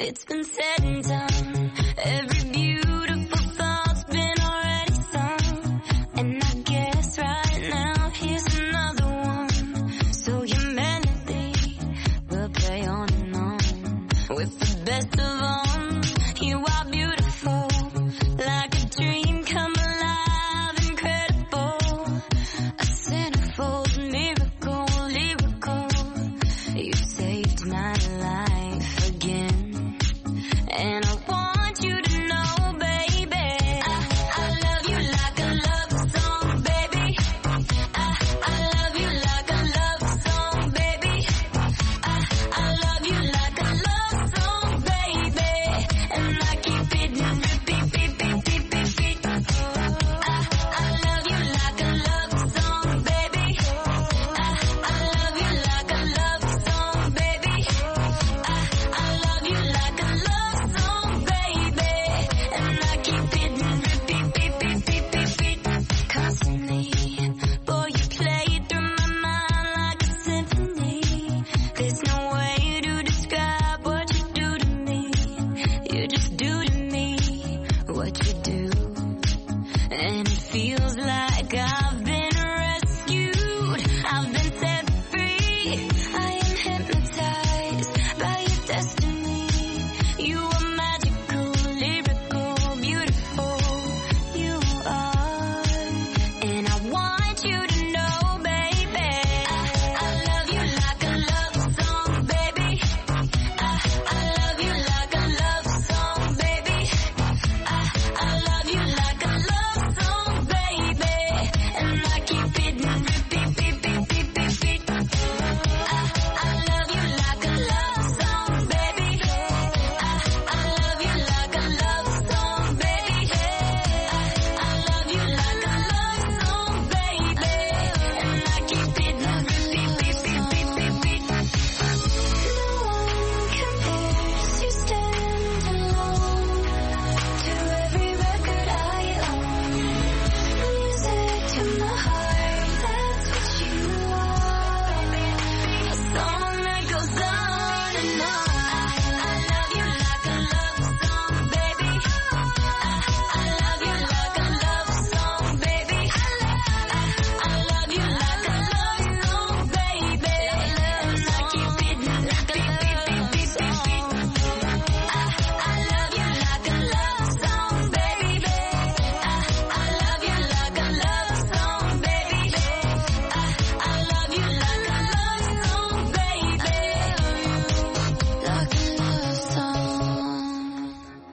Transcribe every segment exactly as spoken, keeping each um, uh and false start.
It's been said and done. Every beautiful thought's been already sung. And I guess right now here's another one. So your melody will play on and on. With the best of them, you are beautiful. Like a dream come alive, incredible. A centerfold miracle, lyrical. You saved my life again. And I want you to know, baby, I, I love you like a love song, baby. I, I love you like a love song, baby. I, I love you like a love song, baby. And I keep it in repeat, beat, beat, beat, beat, beat. I, I love you like a love song, baby. I, I love you like a love song, baby. I, I love you like a love song, baby. And I keep it in repeat, beat, beat, beat, beat, beat. Constantly, boy, you play it through my mind like a symphony. There's no way to describe what you do to me. You just do to me what you do. And it feels like I've been rescued. I've been set free. I am hypnotized by your destiny. You are magical, lyrical, beautiful. You are. And I want you to know, baby, I, I love you like a love song, baby. I, I love you like a love song, baby. I, I love you like a love song, baby. And I keep it in repeat, beat, beat, beat, beat, beat. I, I love you like a love song, baby. I, I love you like a love song, baby. I, I love you like a love song, baby. And I keep it in repeat, beat, beat, beat, beat, beat. No one compares, you stand alone to every record I own. Music to my heart, that's what you are. A song that goes on and on. I love you like a love song, baby. I, I love you like a love song, baby. I, I love you like a love song, baby. And I keep it like a beat, beat, beat, beat, beat, beat. I, I love you like a love song, baby. I, I love you like a love song, baby. I, I love you like a love song, baby. Like a love song.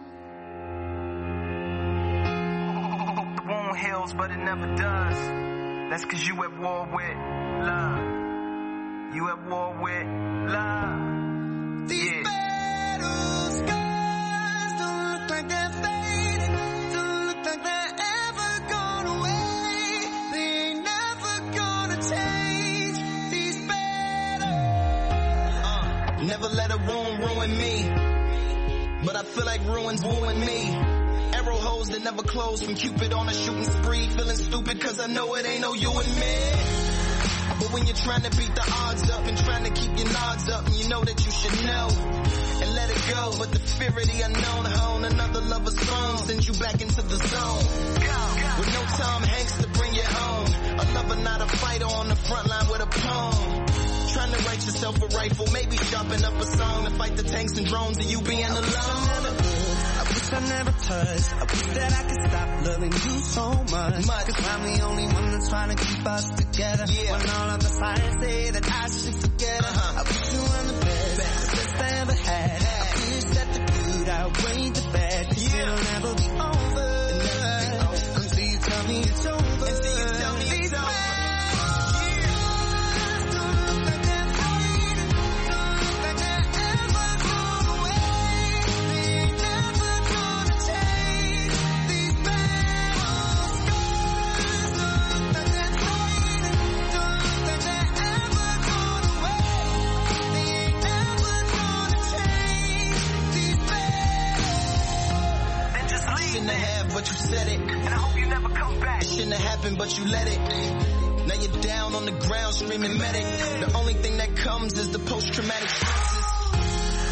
The wound heals, but it never does. That's cause you at war with love. You at war with love. These Yeah. battle scars don't look like they're fading, don't look like they're ever gone away. They ain't never gonna change. These battles. Uh, never let a wound ruin me, but I feel like ruins wooing me. Arrow holes that never close from Cupid on a shooting spree. Feeling stupid cause I know it ain't no you and me. But when you're trying to beat the odds up and trying to keep your nods up, and you know that you should know and let it go. But the fear of the unknown hone another lover's phone sends you back into the zone. With no Tom Hanks to bring you home, a lover not a fighter on the front line with a poem. Trying to write yourself a rifle, maybe sharpen up a song to fight the tanks and drones of you being alone. I wish I never touched. I wish that I could stop loving you so much. Cause I'm the only one that's trying to keep us together. Yeah. When all of the signs say that I should forget her. Uh-huh. I wish you were the best, the best I ever had. I wish that the good outweighed the bad. Cause Yeah. it'll never be over. Until you tell me it's over. Until you tell me it's These over. battles don't look like they're fading, don't look like they're ever gone away. They ain't never gonna change. These battle scars don't look like they're fading, don't look like they're ever gone away. They ain't never gonna change. These battles. Then just leave. Shouldn't have, but you said it. And I hope you never come back. It shouldn't have happened, but you let it. Now you're down on the ground screaming medic. The only thing that comes is the post-traumatic stresses.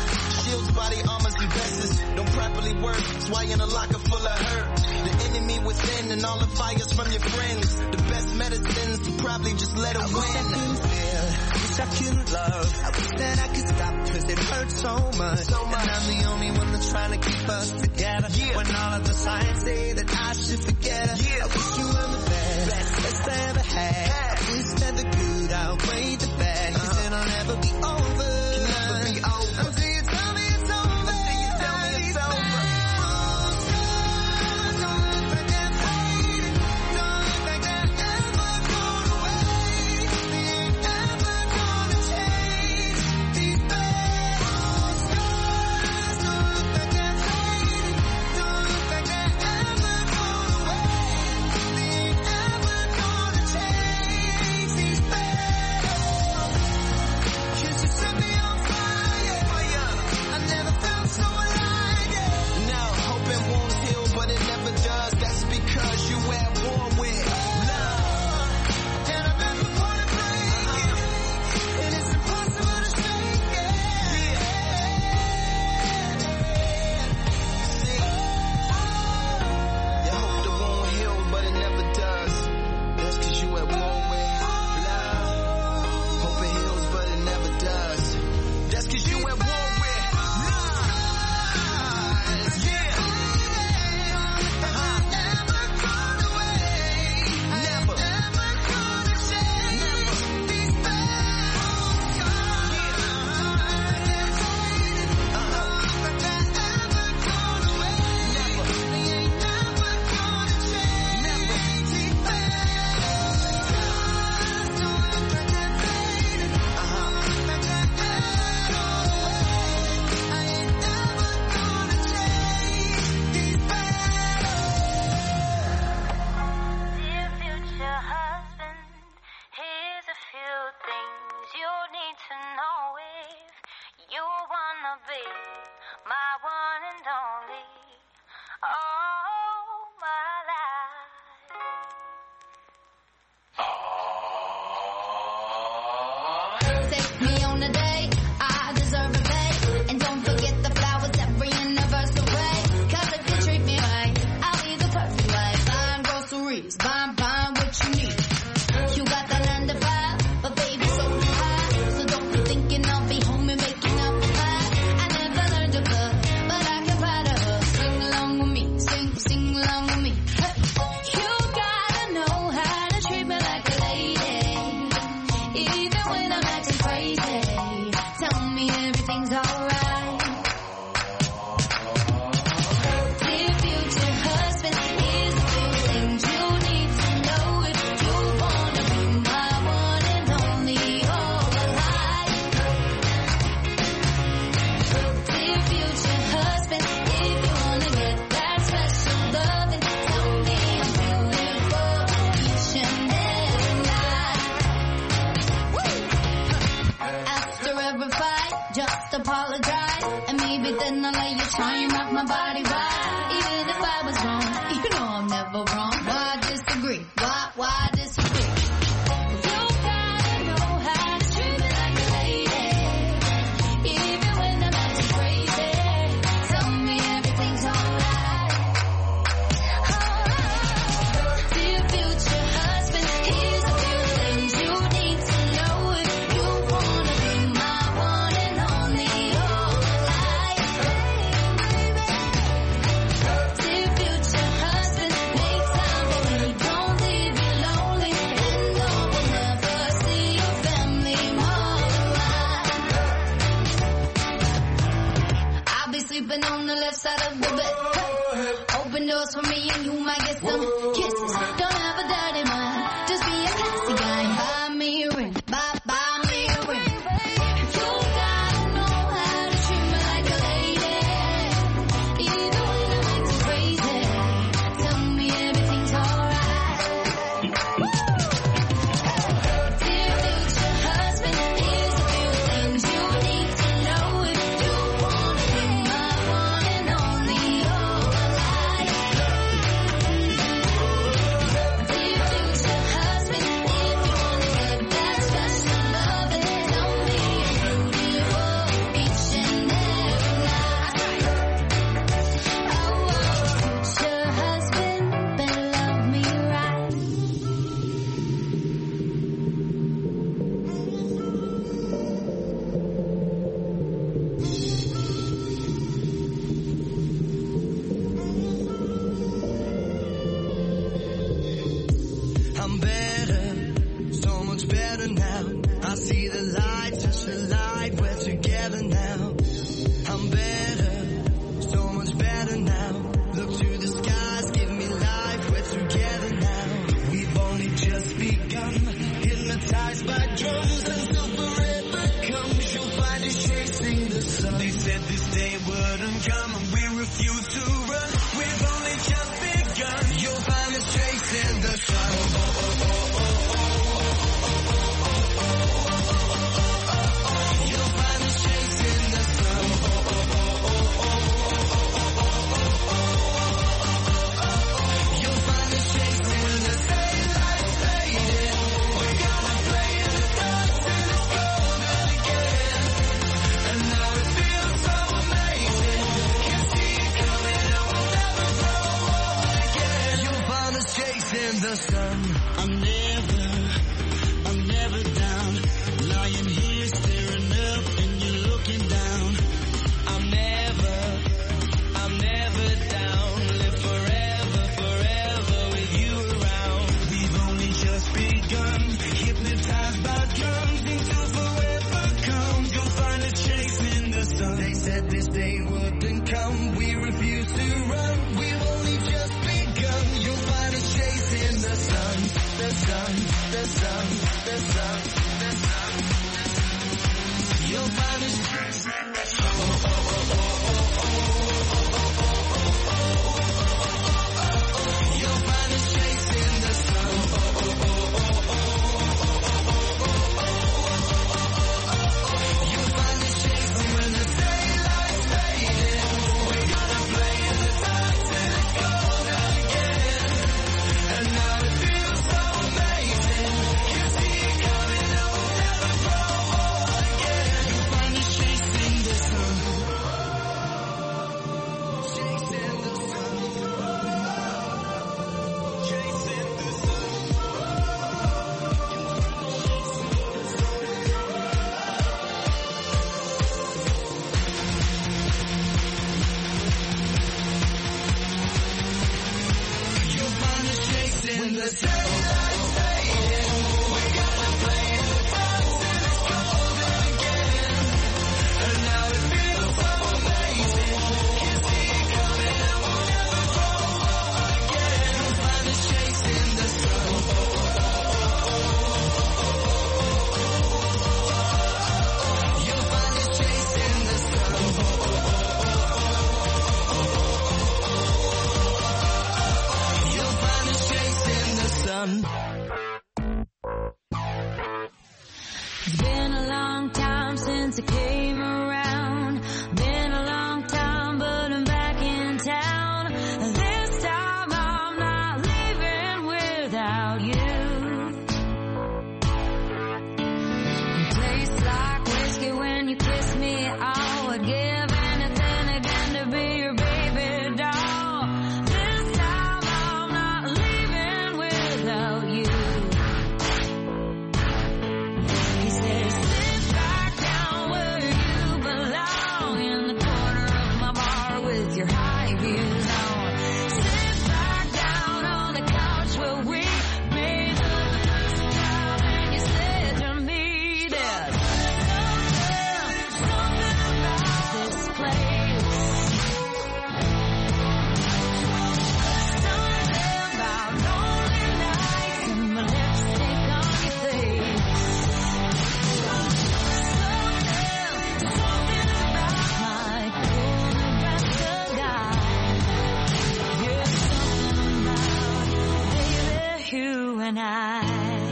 shields, body armors, and vests don't properly work. That's why in a locker full of hurt. The enemy within and all the fires from your friends. The best medicines to probably just let it I win. wish I couldn't feel, wish I couldn't love. I wish that I could stop cause it hurts so much. So much. And I'm the only one that's trying to keep us together. Yeah. When all of the signs say that I should forget her. Yeah. I wish you were the best, best, best I ever had. I wish that the good outweighed the bad. Cause Uh-huh. it'll never be over. Can never be over. Until you tell me it's over. Until you tell me it's over. Now, hope it won't heal, but it never does. That's because you at war with love. And I've been wanna break it, and it's impossible to shake it. See, you hope the wound heals, but it never does. That's cause you at war with love. Hope it heals, but it never does. That's cause you at war with love. Yeah. Uh-huh. Never. Never. Dear future husband, here's a few things you need to know if you wanna be my one and only. All my life. Take me on a date, I deserve a date. And don't forget the flowers every anniversary. Cause if you treat me right, I'll be the perfect wife. Buying groceries, buying, buying what you need. You got the nine to five, but baby so do I. So don't be thinking I'll be home and making up a pie. I never learned to cook, but I can find a hook. Sing along with me, sing, sing along with me. Hey. You gotta know how to treat me like a lady. Even when I'm acting crazy, tell me everything's alright. Dear future husband, here's a few things you need to know if you wanna be my one and only all my life. Dear future husband, if you wanna get that special loving, tell me I'm beautiful each and every night. After every fight, just apologize, and maybe then I'll let you try and rock my body right. Even if I was wrong, you know I'm never wrong. Why disagree? Why, why disagree? You gotta know how to treat me like a lady. Even when I'm acting crazy, tell me everything's alright. Dear future husband, here's a few things you need to know if you wanna be my one and only all my life. Dear future husband, make time for me, don't leave me lonely, and I will never see your family more than mine. I'll be sleeping on the left side of the bed. Open doors for me and you might get some kisses. Don't have a dirty mind, just be a classy guy. Buy me a ring, buy, buy me a ring. You gotta know how to treat me like a lady. Even when I'm acting crazy, tell me everything's alright. Dear future husband, here's a few things you need to know if you wanna be my one and only all my life. better now. I'm better, so much better now. Look to the skies, give me life, we're together now. We've only just begun, hypnotized by drums until forever comes. You'll find us chasing the sun. They said this day wouldn't come and we refuse to run. We've only just begun. You'll find us chasing the sun. Oh, oh, oh, oh, oh. You'll find us chasing the sun. Oh, oh, oh, oh, oh. You'll find us chasing the daylight fading. We're gonna play in the dark till it's golden again. And now it feels so amazing. Can see it coming and we'll never grow old again. You'll find us chasing the sun. I'm never, I'm never down. Lying here staring up and you're looking down. I'm never, I'm never down. Live forever, forever with you around. We've only just begun. Hypnotized by drums until forever comes. You'll find us chasing the sun. They said this day wouldn't come. We refuse to run. We've only just begun. You'll find us chasing the sun. The sun, the sun, the sun, the sun. You'll find us chasing the sun. Oh, oh, oh, oh, oh, oh. You'll find us chasing the sun. Oh, oh, oh, oh, oh. You'll find us chasing when the daylight's fading. We're gonna play in the dark till it's golden again. And now it feels so amazing. Can see it coming and we'll never grow old again. You'll find us chasing the sun. Chasing the sun. Chasing the sun. You'll find us chasing the daylight fading. We're gonna play in the dark till it's golden again. And now it feels so amazing. Can see it coming and we'll never grow old again. You'll find us chasing the sun. You'll find us chasing the sun. You'll find us chasing the sun. It's been a long time since I came around. Been a long time, but I'm back in town. This time I'm not leaving without you. Tastes like whiskey when you kiss me. I would give anything again to be your baby doll. This time I'm not leaving without you. He says, sit back down where you belong, in the corner of my bar with your high heels on. Sit back down on the couch where we made the first time, and you said to me there's something, something about this place. Something about lonely nights and my lipstick on your face. Something, something about my cool Nebraska guy. Yeah, something about, baby, you and I.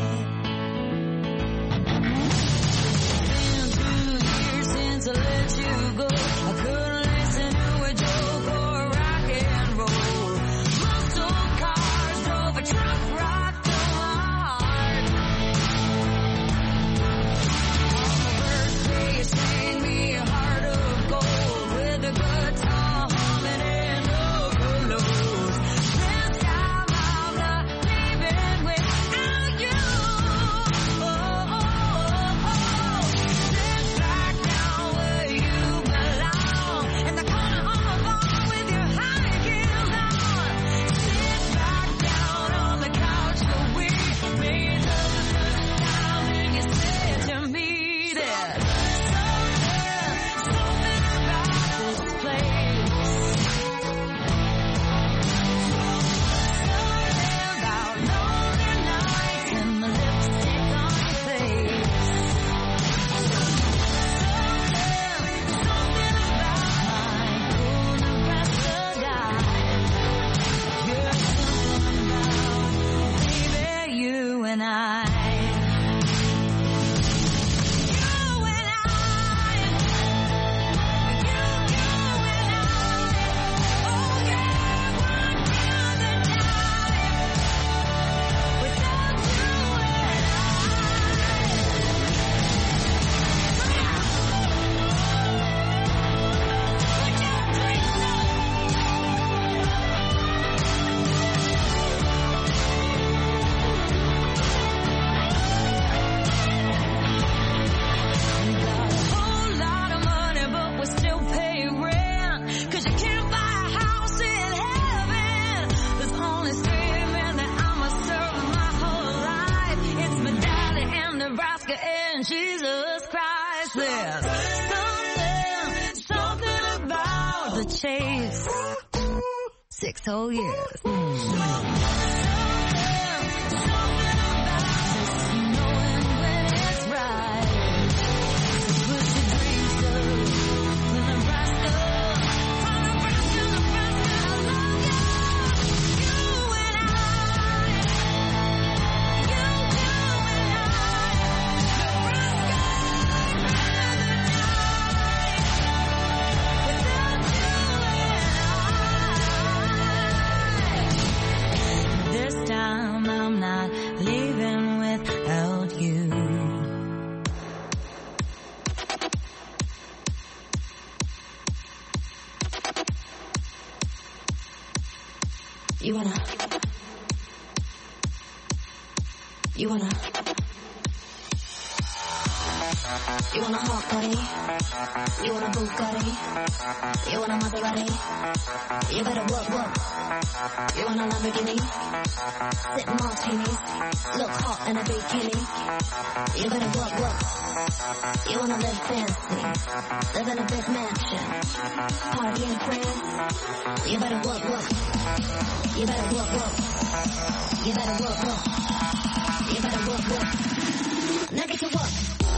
Been through years since I let you go. I couldn't listen to a joke or rock and roll. Muscle cars drove a truck right to my heart. On my birthday, you sang me a heart of gold with a guitar humming and no pillows. This time I'm not leaving without you. Oh, oh, oh, oh. Sit back down where you belong. chase. Six whole years. You wanna, you wanna, you wanna hot body, you wanna Bugatti, you wanna Maserati, you better work, work, you want a Lamborghini, sip martinis, look hot in a bikini, you better work, work, you wanna live fancy, live in a big mansion, party in France, you better work, work. You better work, work. You better work, work. You better work, work. Now get to work.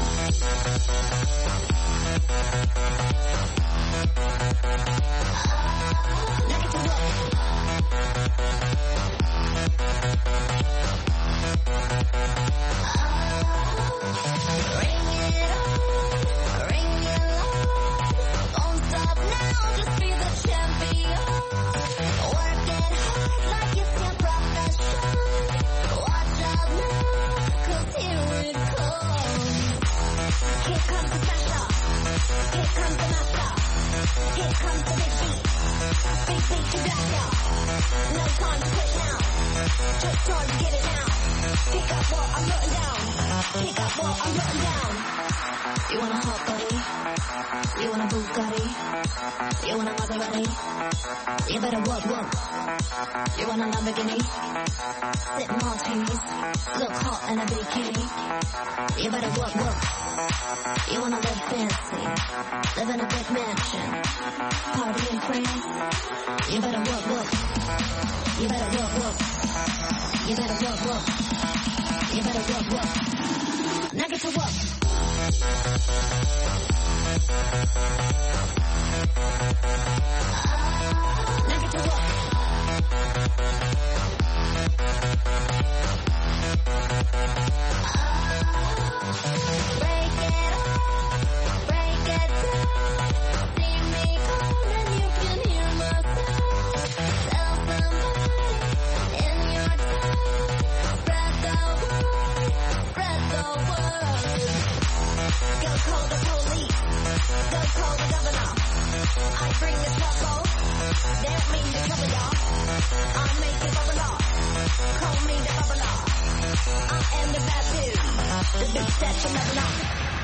Now get to work. Ring it on, ring it on. Don't stop now, just be the champion. Work it hard like it's your profession. Watch out now, 'cause here it comes. Here comes the pressure. Here comes the master. Here comes the big beat. Big beat to black out. No time to quit now. Just time to get it now. Pick up what I'm putting down. Pick up what I'm putting down. You want a hot body? You want a Bugatti? You want a Maserati? You better work, work. You want a Lamborghini? Sip martinis, look hot in a bikini. You better work, work. You wanna live fancy, live in a big mansion, party in France. You better work, work. You better work, work. You better work, work. You better work, work. Now get to work. Now get to work. Break it up, break it down. See me come and you can hear my sound. Tell somebody in your town. Spread the word, spread the word. Go call the police, go call the governor. I bring the trouble, they don't mean to trouble y'all. I make it bubble up, call me the bubbler. I am the bad dude, the bitch that you never know.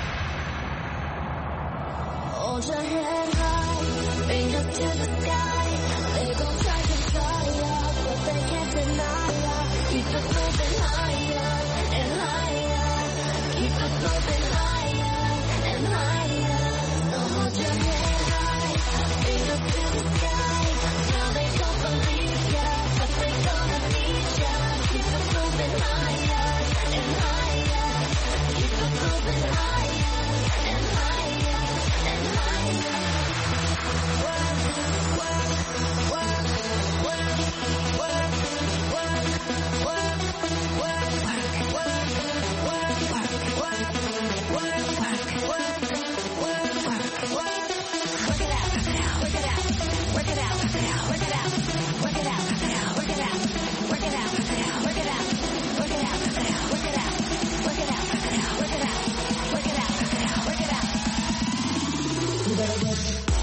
Hold your head high, bring up to the sky. They gon' try to try ya, but they can't deny ya. Keep it moving higher and higher. Keep it moving higher and higher. So hold your head high, bring up to the sky. Now they don't believe ya, but they gonna need ya. Keep it moving higher and higher. Keep it moving higher and higher and higher. Work, work, work, work, work, work, work, work, work, work, work, work, work, work, work, work. Work it out, work it out, work it out, work it out, work it out, work it out, work it out, work it out, work it out, work it out, work it out, work it out, work it out, work it out, work it out. You better work.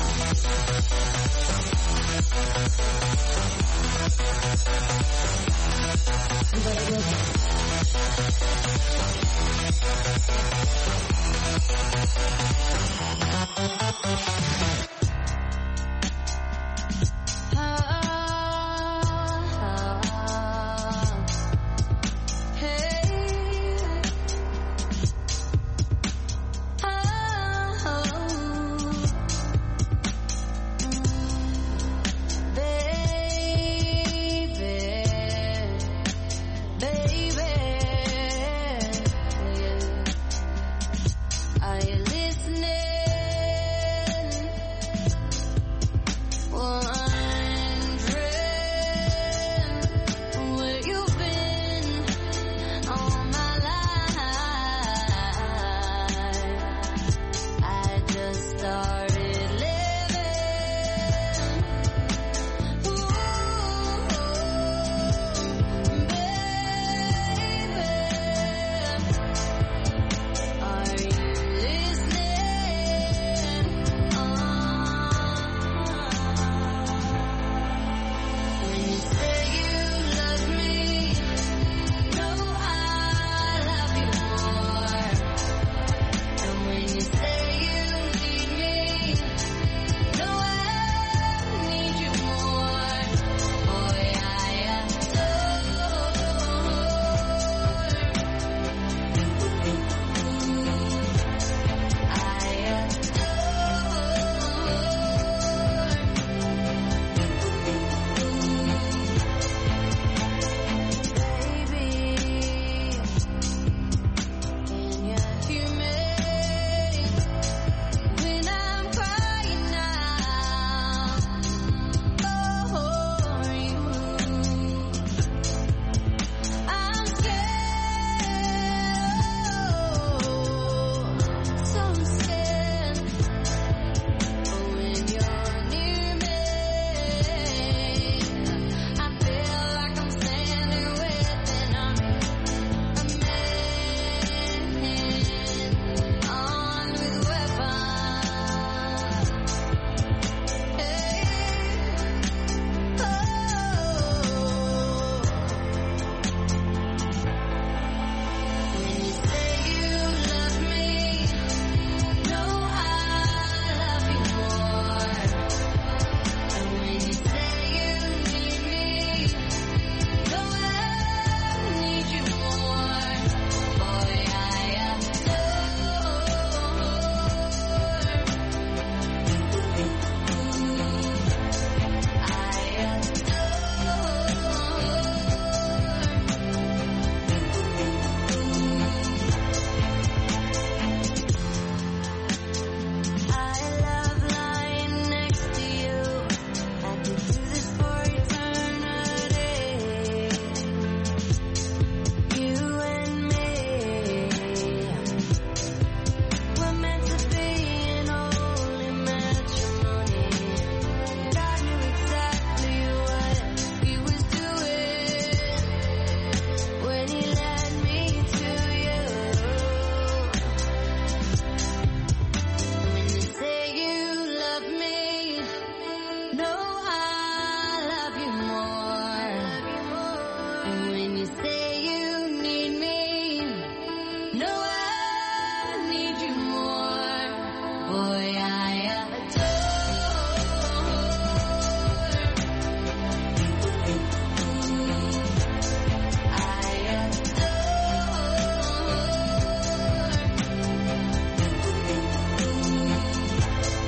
You better work.